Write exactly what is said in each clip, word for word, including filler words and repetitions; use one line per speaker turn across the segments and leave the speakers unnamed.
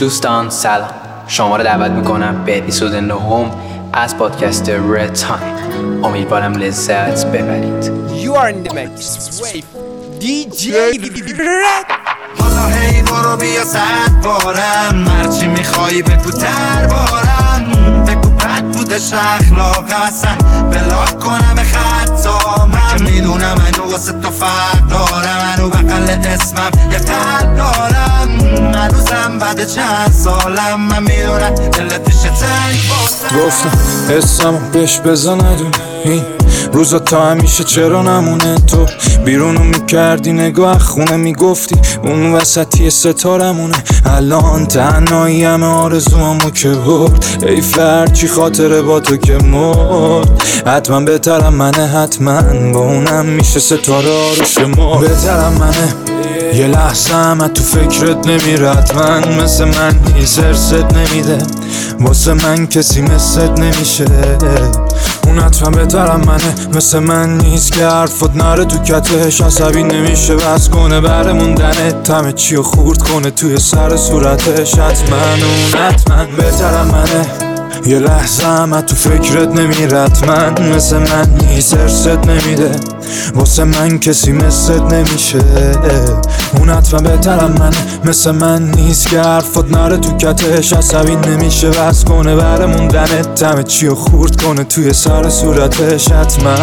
دوستان سلام، شما رو دعوت میکنم به اپیزود نهم از پادکست رد تایم. امیدوارم لذت ببرید.
You are in the mix with دی جی Red.
حالا هی برو بیا صد بارم، هرچی میخوایی بگو در بارم، بگو بد بودش اخلاقم اصلا بلاک کنم خطا. من میدونم منو واسه تو فرق دارم، منو بقل اسمم یه قلب دارم، هنوزم بعد چند سالم من میدونم دلت پیش تنگ باسم.
گفتم حسمو بهش بزندون این روزا تا همیشه چرا نمونه. تو بیرونو میکردی نگاه خونه میگفتی اون وسطی ستارمونه. الان تنهایی همه آرزوامو که برد، ای فرد چی خاطره با تو که مرد. حتما بهترم منه، حتما با اونم میشه ستاره رو شمرد. بهترم منه، یه لحظه هم تو فکرت نمیره، حتما مثل من نیست ارست نمیده، واسه من کسی مثلت نمیشه. اون حتما بهترم منه، مثل من نیست که حرفت نره تو کتش، عصبی نمیشه بس کنه بره موندنه، همه چی رو خورد کنه توی سر صورتش. حتما اون حتما بهترم منه، یه لحظه هم تو فکرت نمیره، حتما مثل من نیست ارست نمیده، واسه من کسی مثلت نمیشه. اون حتما بهترم منه، مثل من نیست که حرفت نره تو کتش، عصبی نمیشه بس کنه بره موندنه، همه چی رو خورد کنه توی سر صورتش. حتما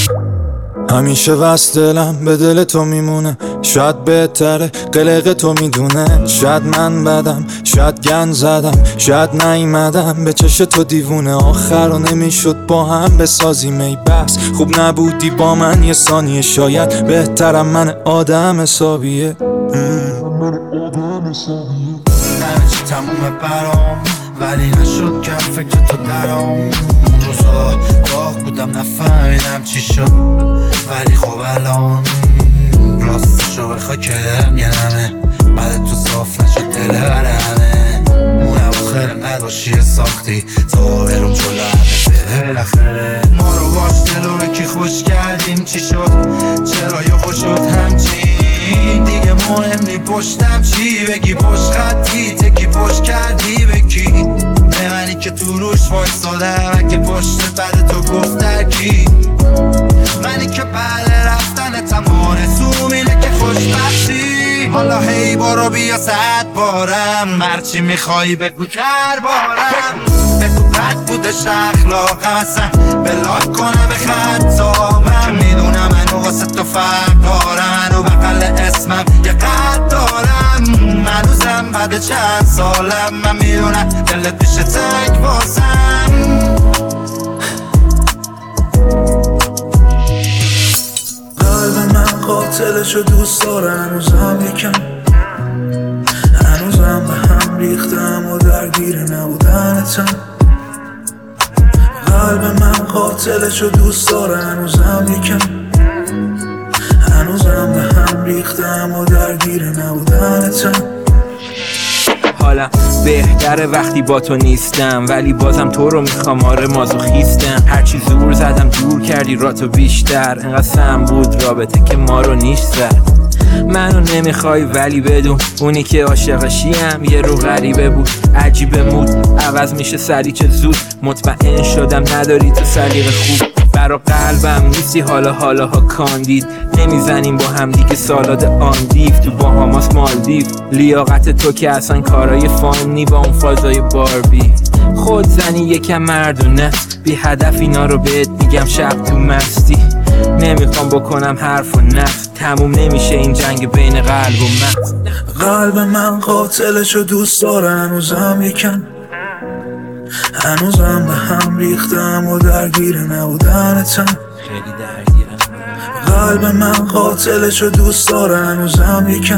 همیشه وست دلم به دل تو میمونه، شاید بهتره قلق تو میدونه. شاید من بدم، شاید گن زدم، شاید نیمدم به چش تو دیوونه. آخر رو نمیشد با هم بسازیم ای بس، خوب نبودی با من یه ثانیه. شاید بهترم من آدم حسابیه،
همه چی تمومه برام، ولی نشد که فکر تو درام. اون روزا داغ بودم نفهمیدم چی شد، ولی خب الان راستشو بخوای که دلم یه نمه، بعد تو صاف نشد دل همه. اون اواخر نداشی ساختی تا برون جلو همه بالاخره. ما رو باش دلو کی خوش کردیم چی شد، چرا یا خوش شد همچین دیگه مهم نی. پشتم چی بگی، پشت خطی تکی پشت کردی بکی به منی که تو روش وایستادم، اگه پشت بعد تو گفت درکی منی که بعد رفتن تمام رسوم اینه که خوشبختی. حالا هی برو بیا صد بارم، هرچی میخوایی بگو در بارم، بگو بد بودش اخلاقم اصلا بلاک کنم به خطا. من میدونم منو واسه تو فرق دارم، منو بقل اسمم یه قد دارم، هنوزم بعد چند سالم من میدونم دلت پیش تنگ باسم.
قلب من قاتلشو دوست داره، هنوزم یکم هنوزم به هم ریختم و درگیر نبودنتم. قلب من قاتلشو دوست داره، هنوزم یکم هنوزم به هم ریختم و درگیر نبودنتم.
حالا بهتره وقتی با تو نیستم، ولی بازم تو رو میخوام، آره مازوخیستم. هرچی زور زدم دور کردی راتو بیشتر، انقدر سم بود رابطه که ما رو نیش زد. منو نمیخوای ولی بدون اونی که عاشقشیم یه رو غریبه بود، عجیبه مود عوض میشه سری چه زود. مطمئن شدم نداری تو سلیقه خوب، برا قلبم نیستی حالا حالا ها کاندید. نمیزنیم با هم دیگه سالاد آندیف تو باهاماس مالدیف. لیاقت تو که اصلا کارای فانی با اون فازای باربی. خود زنی یکم مردونه بی هدف اینا رو بهت میگم شب تو مستی. نمیخوام بکنم حرف و نفس، تموم نمیشه این جنگ بین قلب و مغز.
قلب من قاتلشو دوست داره، هنوزم یکم هنوزم به هم ریختم و درگیر نبودنتم.
خیلی درگیرم.
قلب من قاتلشو دوست داره، هنوزم یکم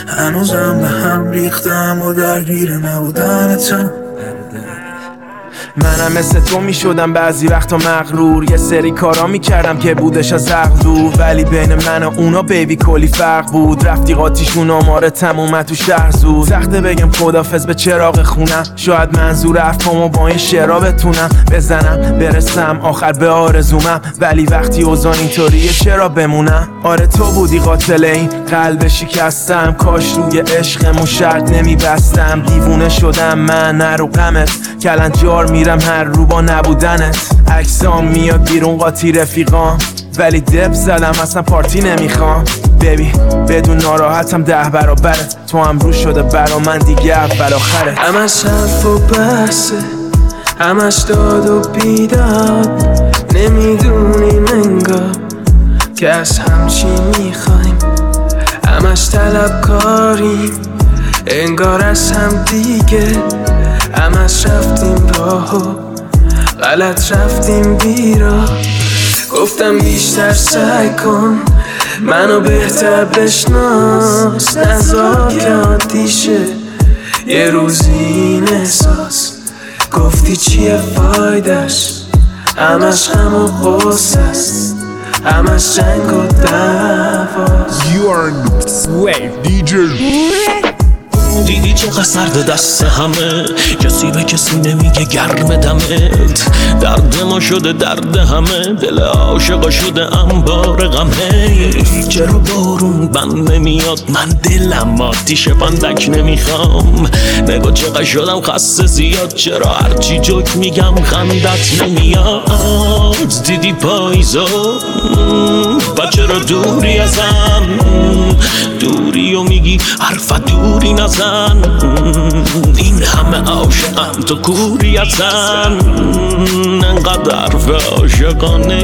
هنوزم به هم ریختم و درگیر نبودنتم.
منم مثل تو می شدم بعضی وقتا مغرور، یه سری کارا می کردم که بودش از عقل دور، ولی بین من و اونا بیبی کلی فرق بود. رفتی قاطیشون آماره تمومه تو شهر زود، سخته بگم خدافظ به چراغ خونم، شاید منظور افکامو با این شعرها بتونم بزنم برسم آخر به آرزومم، ولی وقتی اوضاع اینطوریه چرا بمونم؟ آره تو بودی قاتل این قلب شکستم، کاش روی عشقمون شرط نمیبستم. دیوونه شدم من نرو غمت، کلنجار میرم هر رو با نبودنت. عکسام میاد بیرون قاطی رفیقام، ولی دب زدم اصلا پارتی نمیخوام. بیبی بدون ناراحتم ده برابرت، تو هم رو شده برا من دیگه اول آخرت.
همش حرف و بحثه، همش داد و بیداد، نمیدونیم انگار که از هم چی میخوایم، همش طلب کاریم انگار از هم دیگه، همش رفتیم راهو غلط رفتیم بیرا. گفتم بیشتر سعی کن منو بهتر بشناس، نذار که عادیشه یه روزی این احساس. گفتی چیه فایدش، همش غم و غصه است، همش جنگ و دعواست.
You are Wave دی جی.
دیدی چقدر سرد دست همه، کسی به کسی نمیگه گرم دمت، درد ما شده درد همه، دل عاشقا شده انبار غمه. چرا بارون بند نمیاد، من دلم آتیشه بندک نمیخوام، نگاه چقدر شدم خسته زیاد، چرا هرچی جوک میگم خندت نمیاد. دیدی پاییزو و چرا دوری ازم، دوری و میگی حرف دوری نزن، این همه عاشقم تو کوری ازن، انقدر حرف عاشقانه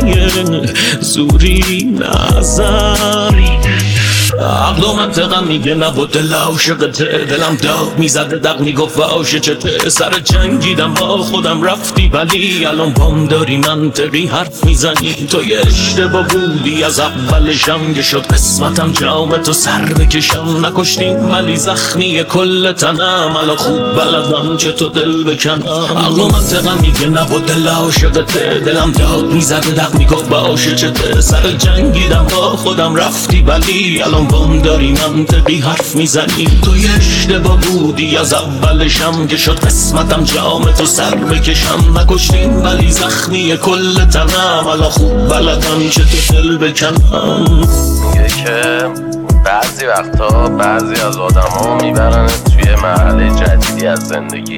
زوری نزن. عقل و منطقم میگه نبود دل عاشقته، دلم داغ میزده دق میگفت عاشق چته، سر جنگیدم با خودم رفتی ولی الان بام داری منطقی حرف میزنی. تو یه اشتباه بودی از اولشم که شد قسمتم جام تو سر بکشم، نکشتیم ولی زخمی کل تنم، الان خوب بلدم چه تو دل بکنم. عقل و منطقم میگه نبود دل عاشقته، دلم داغ میزده دق میگفت عاشق چته، سر جنگیدم با خودم رفتی ولی الان بام داری منطقی حرف میزنی. تو یه اشتباه بودی از اولشم که شد قسمتم جام تو سر بکشم، نکشتیم ولی زخمی کل تنم، الان خوب بلدم چه تو دل بکنم.
میگه که بعضی وقتا بعضی از آدم ها میبرن توی مرحله جدیدی از زندگی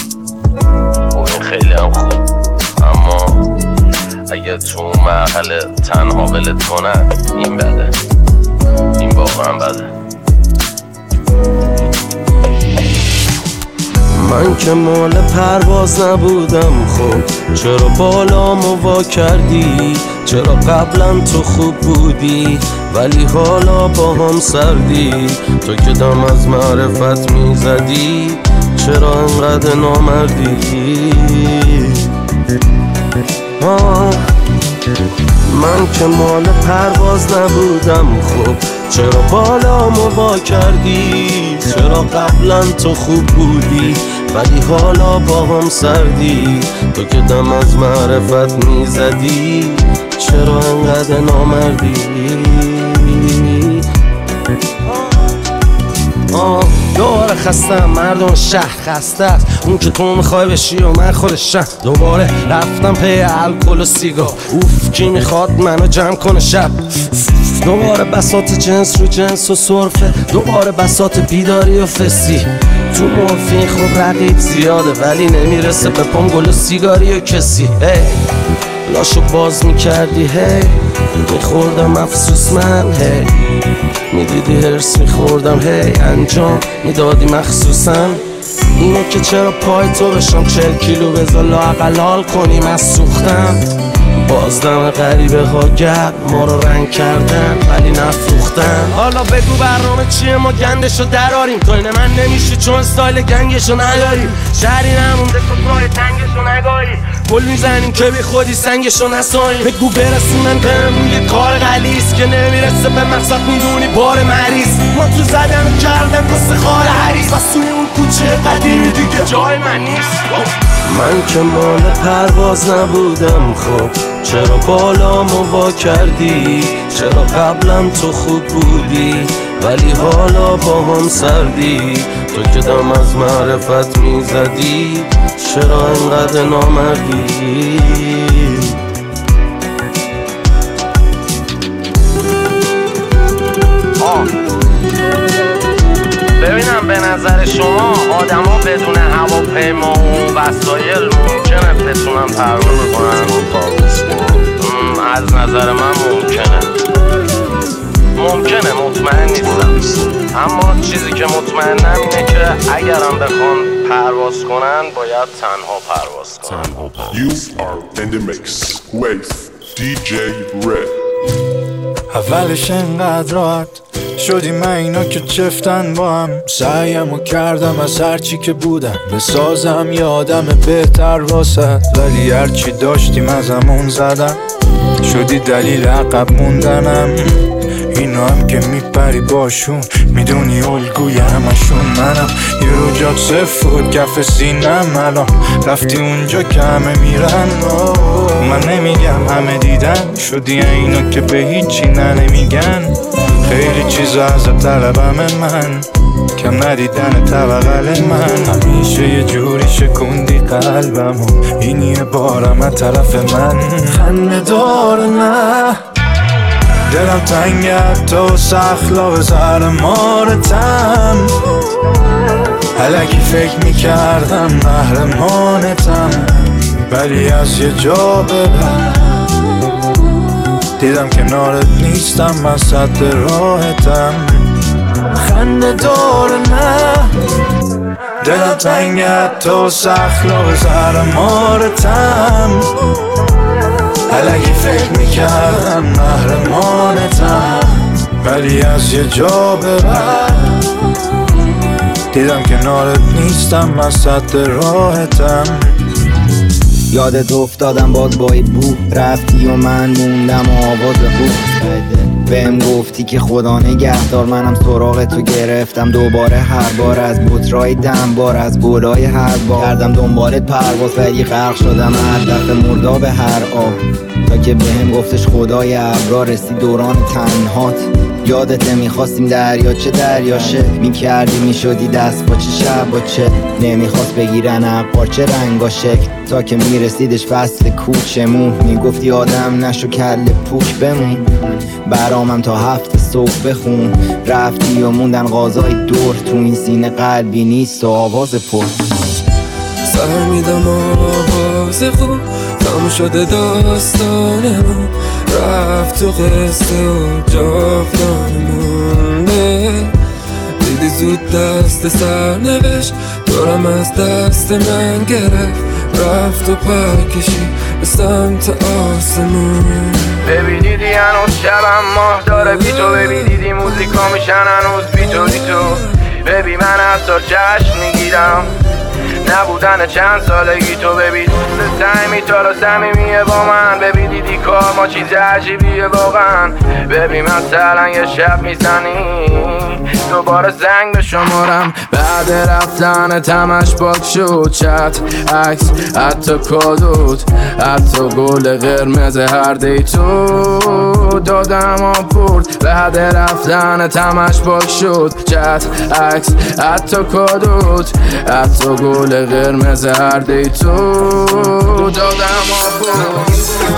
و این خیلی هم خوب، اما اگه تو اون مرحله تنها ولت کنن این بده، این واقعا بده.
من که مال پرواز نبودم، خب چرا بالامو وا کردی؟ چرا قبلا تو خوب بودی ولی حالا با هم سردی؟ تو که دم از معرفت میزدی چرا انقدر نامردی؟ آه من که مال پرواز نبودم، خب چرا بالامو وا کردی؟ چرا قبلا تو خوب بودی ولی حالا با هم سردی؟ تو که دم از معرفت میزدی چرا انقدر نامردی؟ آه دوباره خستم، مردم شهر خسته است، اون که تو میخوای بشی و من خودشم. دوباره رفتم پی الکل و سیگار، اوف کی میخواد منو جمع کنه شب. دوباره بساط جنس رو جنس و صرفه، دوباره بساط بیداری و فسی. تو مورفین خب رقیب زیاده ولی نمیرسه به پام گل و سیگاری و کسی. هی لاشو باز میکردی، هی میخوردم افسوس من، هی میدیدی هرس میخوردم، هی انجام میدادی مخصوصا. اینه که چرا پای تو بشم چل کیلو بذار لااقل حال کنیم از سوختم. بازدم غریبه ها گرد ما رو رنگ کردن ولی نفروختن. حالا بگو برنامه چیه ما گندشو دراریم، تو اینه من نمیشه چون استایل گنگشو نداریم. شهری نمونده که پای تنگشو نگاهی، گل میزنیم که بی خودی سنگشو نساییم. بگو برسونن بهم روی کار غلیظ که نمیرسه به مقصد میدونی بار مریض. ما تو زدن کردن قصه خار حریص، بس توی اون کوچه قدیمی دیگه جای من نیست.
من که مال پرواز نبودم، خب چرا بالامو وا کردی؟ چرا قبلم تو خوب بودی ولی حالا با هم سردی؟ تو که دم از معرفت میزدی، چرا انقدر نامردی؟
ببینم به نظر شما آدم ها بدون هواپیما و وسایل ممکنه بتونن پرواز کنن؟ از نظر من ممکنه ممکنه مطمئن نیستم، اما چیزی که مطمئنم اینه که اگرم بخوان پرواز کنن باید تنها پرواز کنن.
You are in the mix with دی جی Red.
اولش انقدر راحت شدی من اینا که چفتن با هم، سعیمو کردم از هرچی که بودم بسازم یه آدم بهتر واسد، ولی هرچی داشتیم ازمون زدم، شدی دلیل عقب موندنم. اینا هم که میپری باشون میدونی الگوی همشون منم، یه رو جات صفر بود کف سینم، الان رفتی اونجا که همه میرن. من نمیگم همه دیدن، شدی اینا که به هیچی نه نمیگن، خیلی چیزا ازت طلبم من، کم ندیدن توقل من، همیشه یه جوری شکوندی قلبمو، این یه بارم از طرف من. خنده داره نه دلم تنگت تو سخلا زر مارتم، الکی فکر میکردم محرمانتم، ولی از یه جا ببر دیدم کنارت نیستم، من صد راحتم. خنده داره نه دلم تنگت تو سخلا زر مارتم، الکی فکر میکردم محرمانتم، ولی از یه جا ببر دیدم کنارت نیستم، من صد راحتم.
یادت افتادم باز با ای بو رفتی و من موندم و آواز خوب بهم گفتی که خدا نگهدار، منم سراغ تو گرفتم دوباره، هر بار از بطرای دم بار از گلای هر بار کردم دنبالت پرواز، ولی غرق شدم هر دفعه مردا به هر آب، تا که بهم گفتش خدای ابرار رسید دوران تنهات. یادت نمیخواستیم دریا چه دریاشه میکردی میشدی دست با چه شب با چه، نمیخواست بگیرن عبار چه رنگا شکل، تا که میرسیدش فصل کوچمون میگفتی آدم نشو کل پوک بمون، برامم تا هفت صبح بخون، رفتی و موندن غازای دور، تو این سینه قلبی نیست و آواز پر.
سر میدم آواز خوب تموم شده داستانمون، رفت تو قصه و جاودانمون، دیدی زود دست سر نوشت دورم از دست من گرفت، رفت و پر کشی به سمت آسمون.
ببی دیدی هنوز شبم ماه داره بی تو، ببی دیدی موزیکا میشن هنوز بی تو بی تو، ببی من از تو جشن میگیرم نبودن چند سالگی تو، ببی دوست سعی تو رو صمیمیه با من، ببی دیدی کار ما چیز عجیبیه واقعا، ببی مثلا یه شب میزنی دوباره زنگ به شمارم، بعد رفتن تمش پاک شد چت عکس حتی کادوت حتی گل قرمز هر دی تو دادم آپورد، بعد رفتن تمش پاک شد چت عکس حتی کادوت حتی گل قرمز هر دی تو دادم آپورد.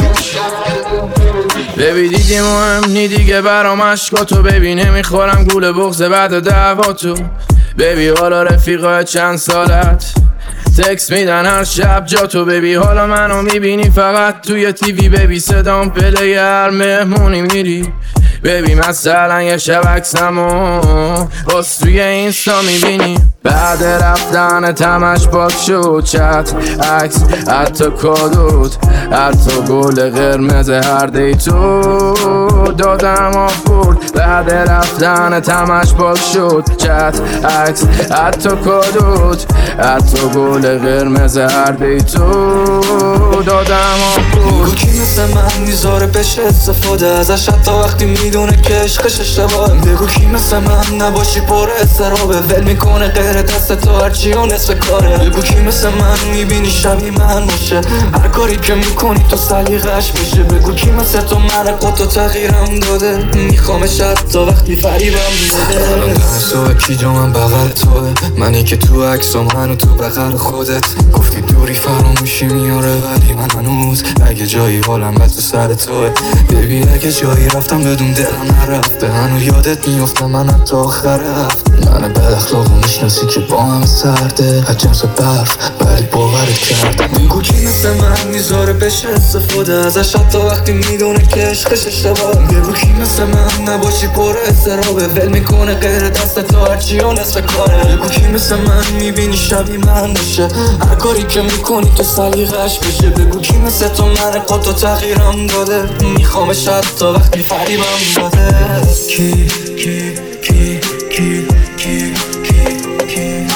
ببی دیدی مهم نی دیگه برام عشقاتو، ببی نمیخورم گول بغض بعد دعواتو، ببی حالا رفیقای چند سالت تکس میدن هر شب جاتو، ببی حالا منو میبینی فقط توی تیوی، ببی صدام پلی هر مهمونی میری، ببی مثلا یه شب عکسمو باز توی اینستا میبینی، بعد رفتن تمش پاک شد چت عکس حتی کادوت حتی گل قرمز هر دی تو دادم آپورد، بعد رفتن تمش پاک شد چت عکس حتی کادوت حتی گل قرمز هر دی تو دادم آپورد.
مثل من میذاره بشه استفاده ازش حتی وقتی میدونه که عشقش اشتباهه. بگو کی مثل من نباشی پر استرابه، ول میکنه غیر دست تو هرچی و نصف کاره. بگو کی مثل من میبینی شبیه من باشه، هر کاری که میکنی تو سلیقش میشه. بگو کی مثل تو من قطع تغییرم داده، میخوامش حتی وقتی فریبم داده. الان دم صبح کی جا من بغل توه، منی که تو عکس و منو تو بغل خودت. گفتی دوری فراموشی میاره ولی من هنوز اگه جایی حالم بد تو سر توه. ببی اگه جایی رفتم بدون دلم نرفته، هنو یادت میافتم من حتی آخر هفت. من بد اخلاقو میشناسی که با هم سرده، حجمس برف ولی باورت کردم. بگو کی مثل من میذاره بشه استفاده ازش حتی وقتی میدونه که عشقش اشتباهه. بگو کی مثل من نباشی پر استرابه، ول میکنه غیر دست تو هرچی و نصف کاره. بگو کی مثل من میبینی شبیه من باشه، هر کاری که میکنی تو سلیقش بشه. بگو کی مثل تو من قطع تغییرم داده، میخوامش حتی وقتی فریبم داده. کی کی کی کی کی کی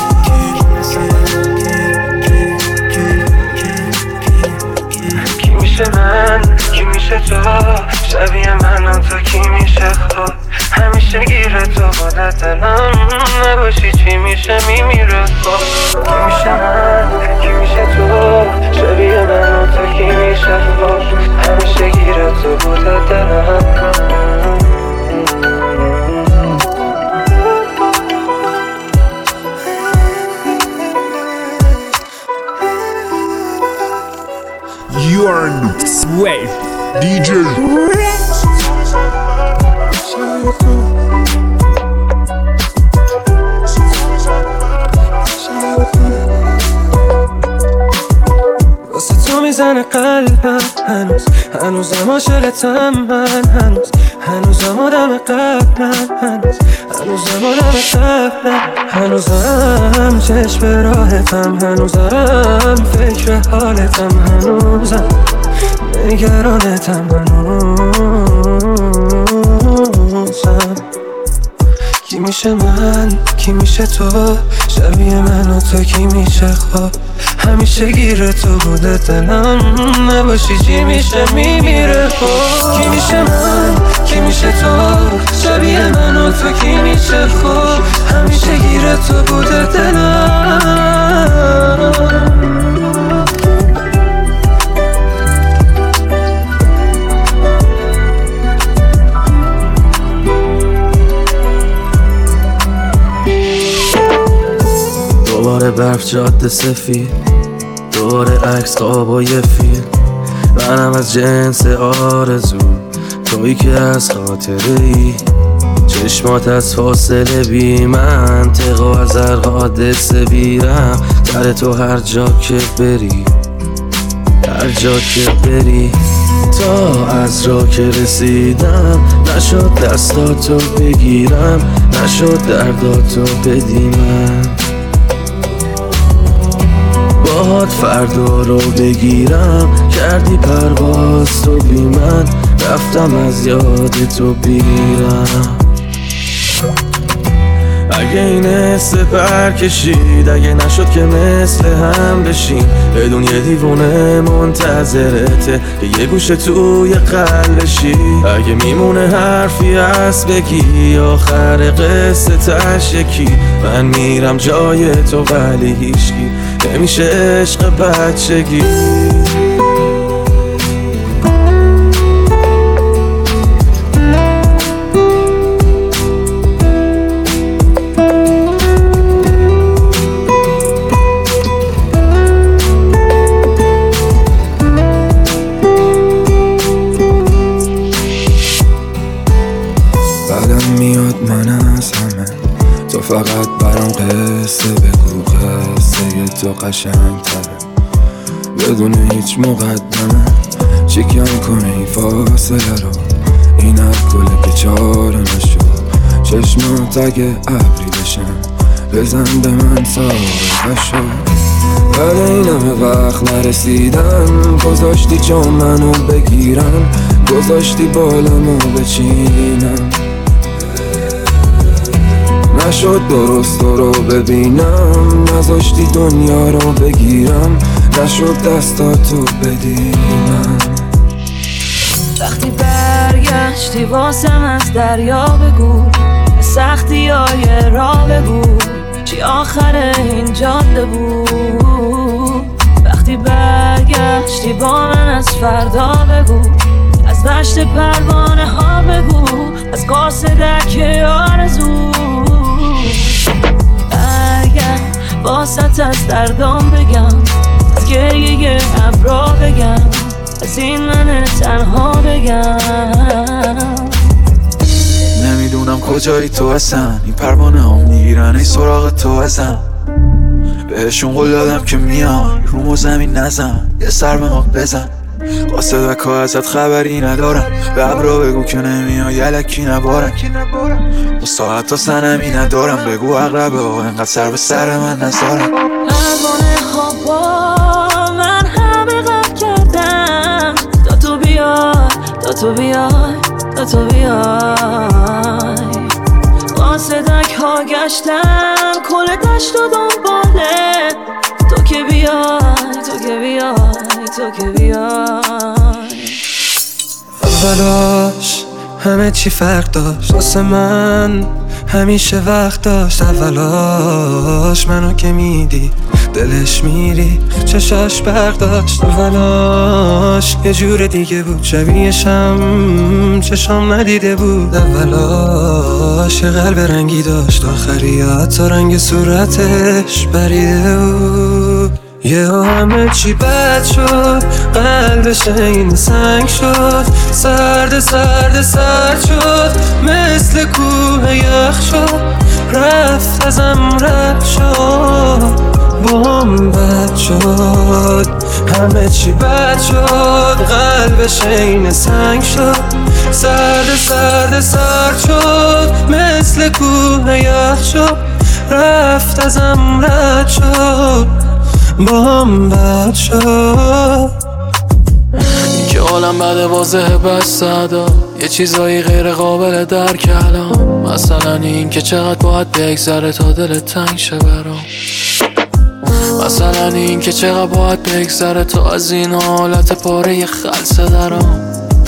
کی میشه من، کی میشه تو، شبیه من تو کی میشه خود. همیشه گیره تو بوده دلم، نباشی چی میشه میمیره خود. کی میشه من، کی میشه تو، شبیه من تو کی میشه خود. همیشه گیره تو بوده دلم.
You are in the wave, دی جی
واسه تو میزنه قلبم هنوز، هنوزم عاشقتم من هنوز، هنوزم آدم قبلم هنوز، هنوزم آدم قبلم هنوزم چشم راحتم، هنوزم فکر حالتم، هنوزم نگرانتم، هنوزم. کی میشه من، کی میشه تو، شبیه من و تو کی میشه خواب. همیشه گیره تو بوده دلم، نباشی چی میشه میمیره خواب. کی میشه من، کی میشه تو، شبیه من و تو کی میشه خواب. همیشه گیره تو بوده دلم.
دوباره برف جاده سفید، دوباره عکس خواب و یه فیلم. منم از جنس آرزو، تویی که از خاطره ای. چشمات از فاصله بی منطق و از هر حادثه بیرم. در تو هر جا که بری، هر جا که بری. تا از راه که رسیدم، نشد دستاتو بگیرم، نشد درداتو بدیمم. باهات فردا رو بگیرم، کردی پرواز تو بی من، رفتم از یاد تو بیرم. اگه این حس پر کشید، اگه نشد که مثل هم بشین، بدون یه دیوونه منتظرته که یه گوشه توی قلبشی. اگه میمونه حرفی هست بگی، آخر قصه تش یکی. من میرم جای تو ولی هیچکی نمیشه عشق بچگی.
فقط برام قصه بگو، قصه تو قشنگ تره بدون هیچ مقدمه. چیکم کنه این فاصله رو، این الکله که چاره نشد. چشمات اگه ابری بشن، بزن به من ساقه شد. بعد این همه وقت نرسیدم، گذاشتی جا منو بگیرم، گذاشتی بالمو بچینم. نشد درست رو ببینم، نذاشتی دنیا رو بگیرم، نشد دستاتو بدیمم.
وقتی برگشتی واسم از دریا بگو، سختی های راه بگو، چی آخر این جاده بود. وقتی برگشتی با من از فردا بگو، از دشت پروانه ها بگو، از قاصدک آرزو. اگر واسط از دردام بگم، از گریه ابرا بگم، از این من تنها بگم.
نمیدونم کجایی تو هستن، این پروانه ها میگیرن ای سراغ تو هستن. بهشون قول دادم که میان رو زمین نزن، یه سر به ما بزن. قاصدک ها ازت خبری ندارن، به ابرا بگو که نمیان یلکی نبارن. با ساعت ها سنمی ندارم، بگو اقربه ها انقدر سر به سر من نزارن.
پروانه ها با من همه غم کردن، تا تو بیای تا تو بیای تا تو بیای. قاصدک ها گشتن کل دشت و دنباله، تو که بیای تو که بیای تو که بیای.
اولاش همه چی فرق داشت واسه من، همیشه وقت داشت. اولاش منو که میدی دلش میری، چشاش برق داشت. اولاش یه جور دیگه بود، شبیهشم چشام ندیده بود. اولاش یه قلب رنگی داشت، آخری حتی رنگ صورتش بریده بود. یه همه چی بد شد، قلبش این سنگ شد، سرد سرد سرد شد، مثل کوه یخ شد، رفت ازم رد شد، بام بد شد. همه چی بد شد، قلبش این سنگ شد، سرد سرد سرد شد، مثل کوه یخ شد، رفت ازم رد شد، بام بد شد.
که عالم بده واضحه بس صدا، یه چیزایی غیر قابل درک الان. مثلا این که چقدر باید بگذره تا دلت تنگ شه برام. مثلا این که چقدر باید بگذره تا از این حالت پاره خلصه درام.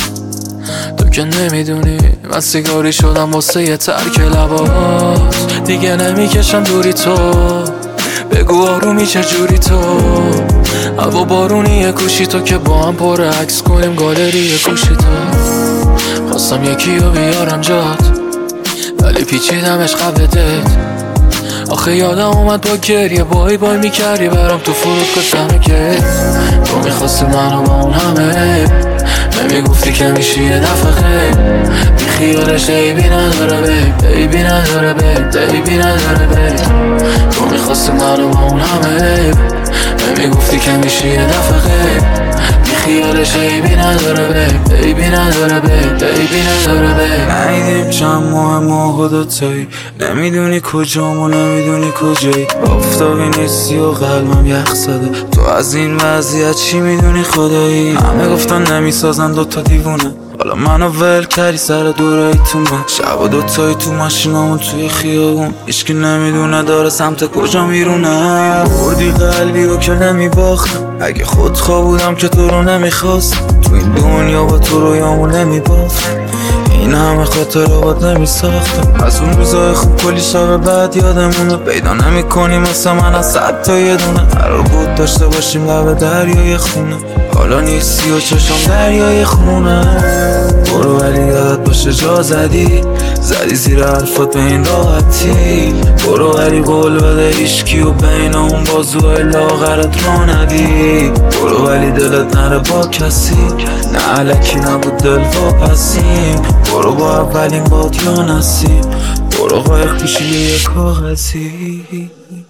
تو که نمیدونی من سیگاری شدم واسه یه ترک لباس، دیگه نمیکشم دوری تو، بگو آرومی چجوری تو. هوا بارونیه کوشی تو که با هم پر عکس کنیم گالری کوشی تو. خواستم یکی رو بیارم جات ولی پیچیدمش قبل دت. آخه یادم اومد با گریه بای بای میکردی برام تو فرودگاه تنکت. تو میخواستی منو با اون همه، نمیگفتی که میشی یه دفعه خیلی بی خیالش. عیبی نداره بیب عیبی نداره بیب عیبی نداره بیب. تو میخواستی منو با اون همه، نمیگفتی که میشی یه دفعه خیلی بی خیالش. عیبی نداره بیب عیبی نداره بیب عیبی نداره بیب.
ندیدیم چند ماه ما خودتایی، نمیدونی کجام و نمیدونی کجایی. آفتابی نیستی و قلبم یخ زده، تو از این وضعیت چی میدونی خدایی. همه گفتن نمیسازن دوتا دیوونه، حالا منو ول کردی سر دورایی تو من. شب و دوتایی تو ماشینامون توی خیابون، هیچکی نمیدونه داره سمت کجا میرونه. بردی قلبی رو که نمیباختم، اگه خودخواه بودم که تو رو نمیخواستم. تو این دنیا با تو رویامو نمیباختم، این همه خاطر رو باد نمیساختم. از اون روزای خوب کلی شب بعد یادمونه، پیدا نمی کنیم مثل من از صد تا یه دونه. قرار بود داشته باشیم لب دریای خونه، حالا نیستی و چشم دریای خونه. برو ولی یادت باشه جا زدی، زدی زیر حرفات به این راحتی. برو ولی قول بده هیچکی و بین اون بازوهای لاغرت را ندی. برو ولی دلت نره با کسی، نه علکی نبود دل واپسیم. برو با اولین باد یا نسیم، برو قایق پیشی یه کاغذی.